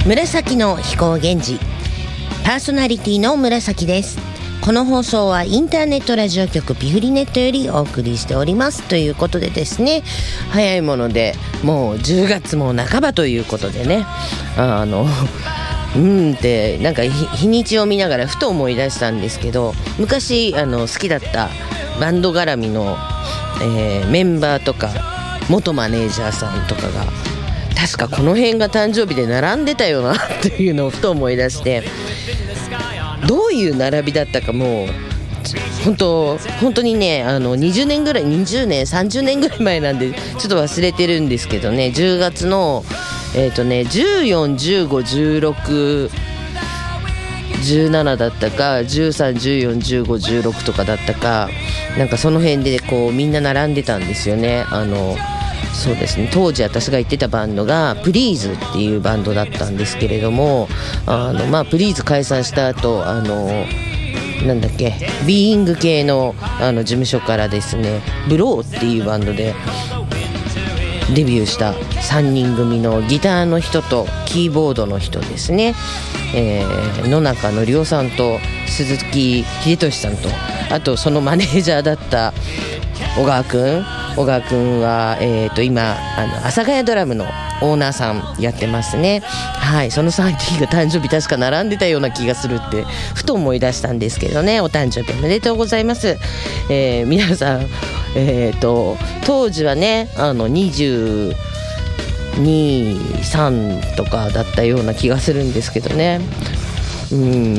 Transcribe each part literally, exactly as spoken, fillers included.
紫の飛行源氏、パーソナリティの紫です。この放送はインターネットラジオ局ピフリネットよりお送りしておりますということでですね、早いものでもうじゅうがつも半ばということでね、あのうんってなんか日にちを見ながらふと思い出したんですけど、昔あの好きだったバンド絡みの、えー、メンバーとか元マネージャーさんとかが確かこの辺が誕生日で並んでたよなっていうのをふと思い出して、どういう並びだったかもう本当本当にね、あのにじゅうねんぐらいにじゅうねんさんじゅうねんぐらい前なんでちょっと忘れてるんですけどね、じゅうがつのえっとねじゅうよん、じゅうご、じゅうろく、じゅうななだったかじゅうさん、じゅうよん、じゅうご、じゅうろくとかだったか、なんかその辺でこうみんな並んでたんですよね。あのそうですね、当時私が行ってたバンドがプリーズっていうバンドだったんですけれども、あの、まあ、プリーズ解散した後、あのなんだっけビーイング系の、あの事務所からですね、ブローっていうバンドでデビューしたさんにん組のギターの人とキーボードの人ですね、えー、野中のりおさんと鈴木秀俊さんと、あとそのマネージャーだった小川くん小川くんは、えー、と今あの阿佐ヶ谷ドラムのオーナーさんやってますね。はい、そのさんにんが誕生日確か並んでたような気がするってふと思い出したんですけどね。お誕生日おめでとうございます。えー、皆さん、えー、と当時はねあのにじゅうに、さんとかだったような気がするんですけどね。うん、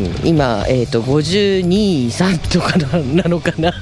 今、えー、とごじゅうに、さんとか な, なのかな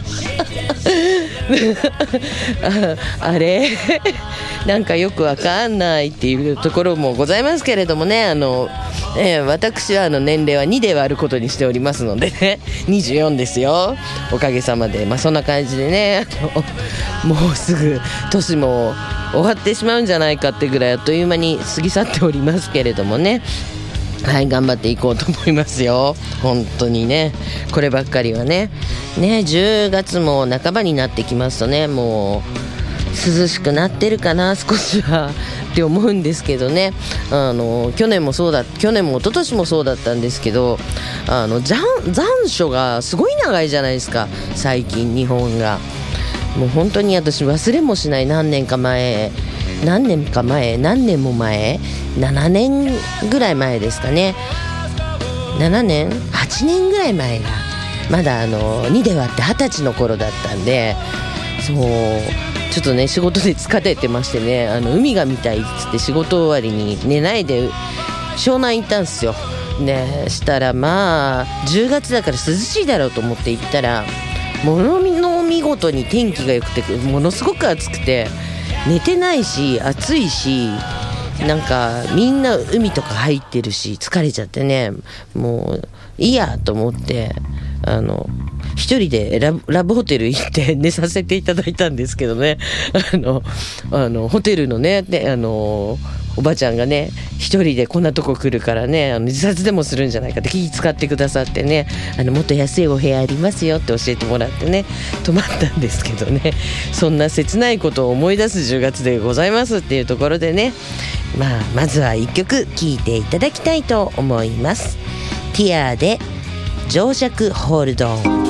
あ, あれなんかよくわかんないっていうところもございますけれどもね、あの、えー、私はあの年齢はにで割ることにしておりますのでね、にじゅうよんですよ、おかげさまで。まあそんな感じでね、あのもうすぐ年も終わってしまうんじゃないかってぐらいあっという間に過ぎ去っておりますけれどもね、はい、頑張っていこうと思いますよ。本当にね、こればっかりはね。ね、じゅうがつも半ばになってきますとね、もう涼しくなってるかな少しはって思うんですけどね。あの去年もそうだ、去年も一昨年もそうだったんですけど、あの残残暑がすごい長いじゃないですか、最近日本が。もう本当に私忘れもしない、何年か前何年か前何年も前ななねんぐらい前ですかね、ななねんはちねんぐらい前がまだあのにで割ってはたちの頃だったんで、そうちょっとね仕事で疲れてましてね、あの海が見たいっつって仕事終わりに寝ないで湘南行ったんですよ。ね、したらまあじゅうがつだから涼しいだろうと思って行ったら、ものの見事に天気が良くてものすごく暑くて、寝てないし暑いし、なんかみんな海とか入ってるし疲れちゃってね、もういいやと思ってあの一人でラブ、ラブホテル行って寝させていただいたんですけどね、あのあのホテルのねであのおばちゃんがね一人でこんなとこ来るからね、あの自殺でもするんじゃないかって気使ってくださってね、あのもっと安いお部屋ありますよって教えてもらってね泊まったんですけどね、そんな切ないことを思い出すじゅうがつでございますっていうところでね、まあまずはいっきょく聴いていただきたいと思います。ティアで情弱ホールドオン。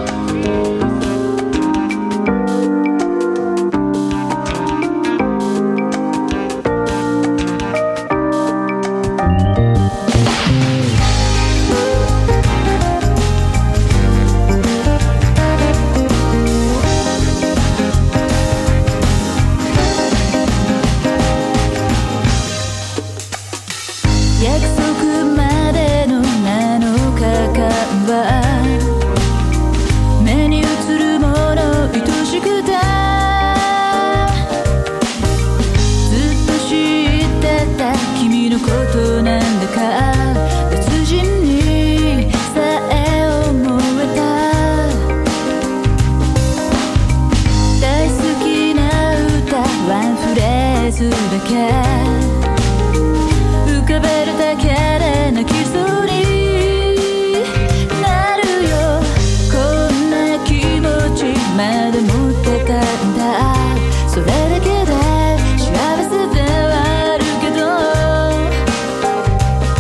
浮かべるだけで泣きそうになるよ。こんな気持ちまで持ってたんだ。それだけで幸せではあるけど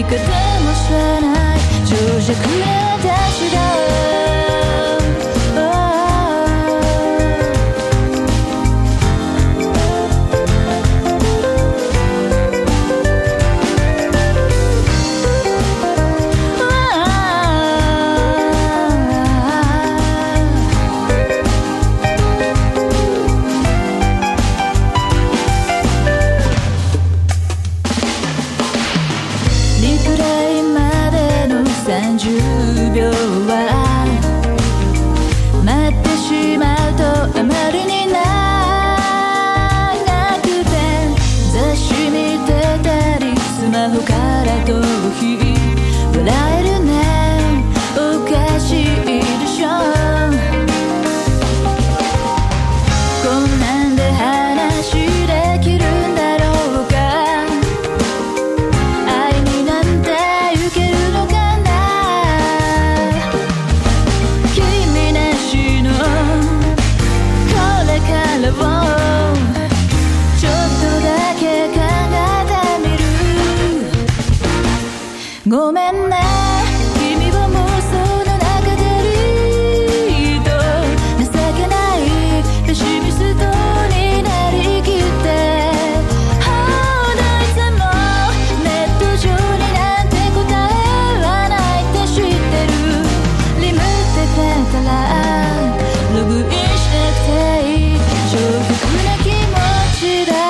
り方も知らない情弱な私ださんじゅうびょうは待ってしまうとあまりに長くて雑誌見てたりスマホから逃避笑えるねおかしいでしょこんなんで話できるんだろうか愛になんて受けるのかごめんね君は妄想の中でリード情けないペシミストになりきってどいつもネット上になんて答えはないって知ってるリムってくれたらログインしなくていい重複な気持ちだ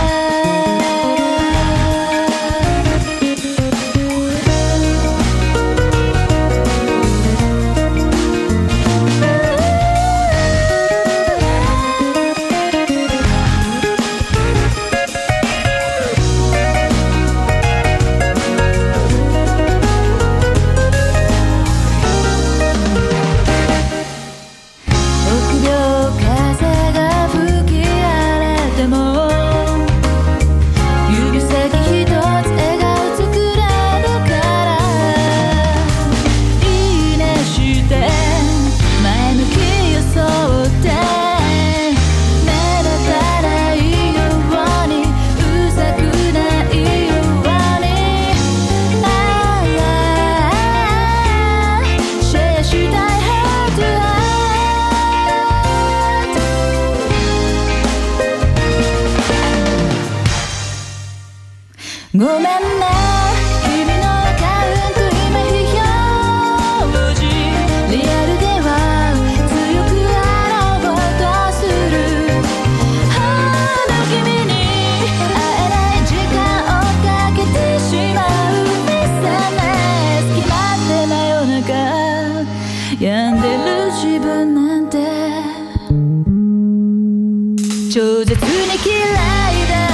ごめんね君のアカウント今非表示リアルでは強くあろうとするあの君に会えない時間をかけてしまう エスエムエス 決まって真夜中病んでる自分なんて超絶に嫌いだ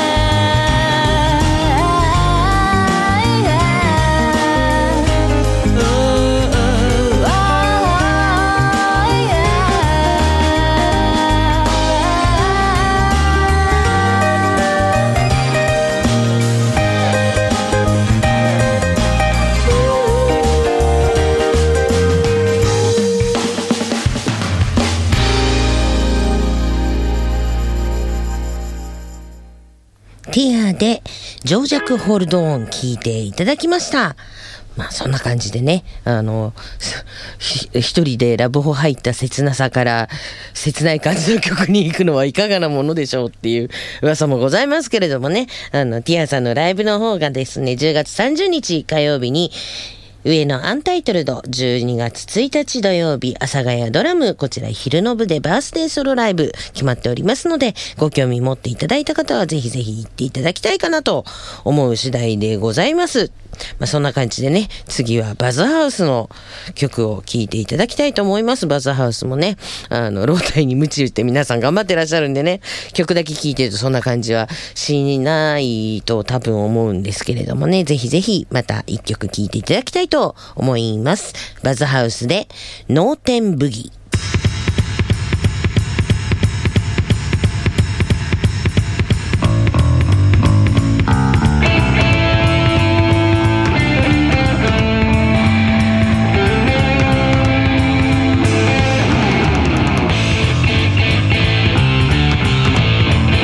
ティアで情弱ホールドオン聞いていただきました。まあそんな感じでね、あの一人でラブホ入った切なさから切ない感じの曲に行くのはいかがなものでしょうっていう噂もございますけれどもね、あのティアさんのライブの方がですねじゅうがつさんじゅうにち火曜日に上野アンタイトルド、じゅうにがつついたち土曜日、阿佐ヶ谷ドラム、こちら昼の部でバースデーソロライブ決まっておりますので、ご興味持っていただいた方はぜひぜひ行っていただきたいかなと思う次第でございます。まあそんな感じでね、次はバズハウスの曲を聴いていただきたいと思います。バズハウスもね、あの、老体に鞭打って皆さん頑張ってらっしゃるんでね、曲だけ聴いてるとそんな感じはしないと多分思うんですけれどもね、ぜひぜひまた一曲聴いていただきたいと思います。バズハウスで脳天ブギ。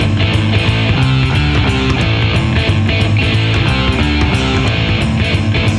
「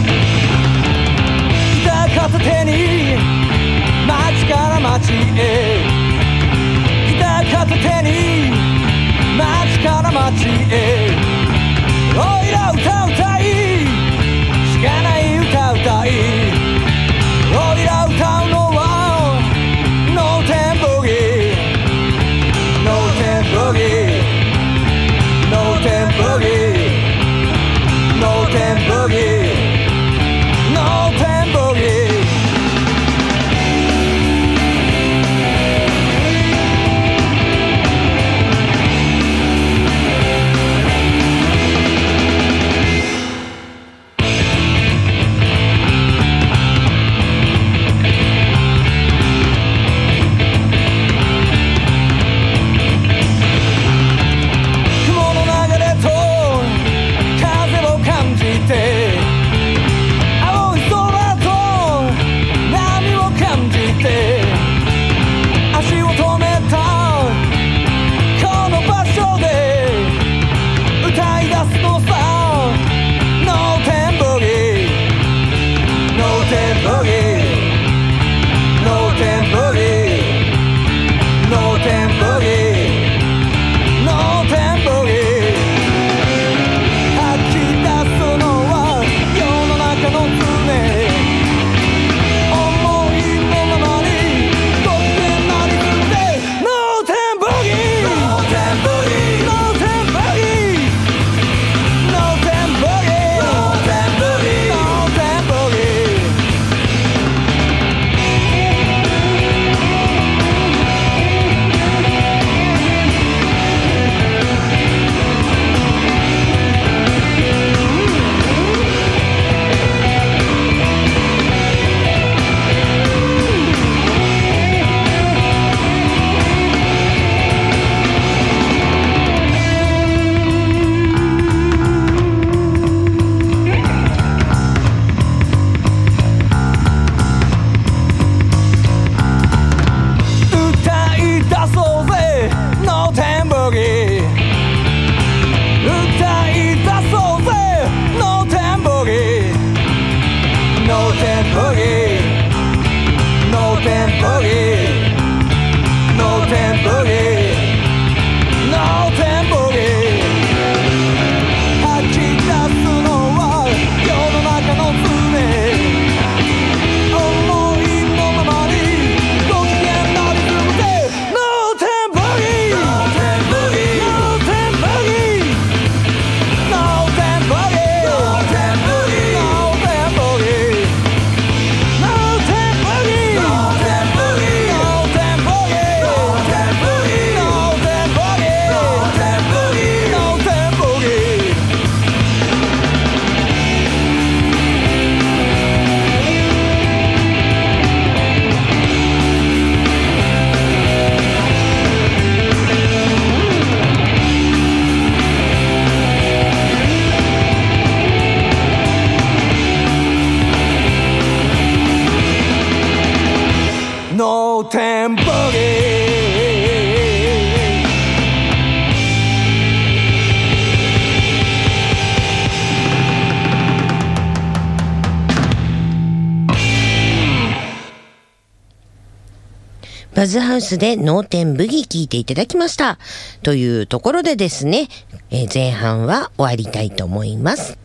バズハウスで脳天ブギ聞いていただきました。というところでですね、えー前半は終わりたいと思います。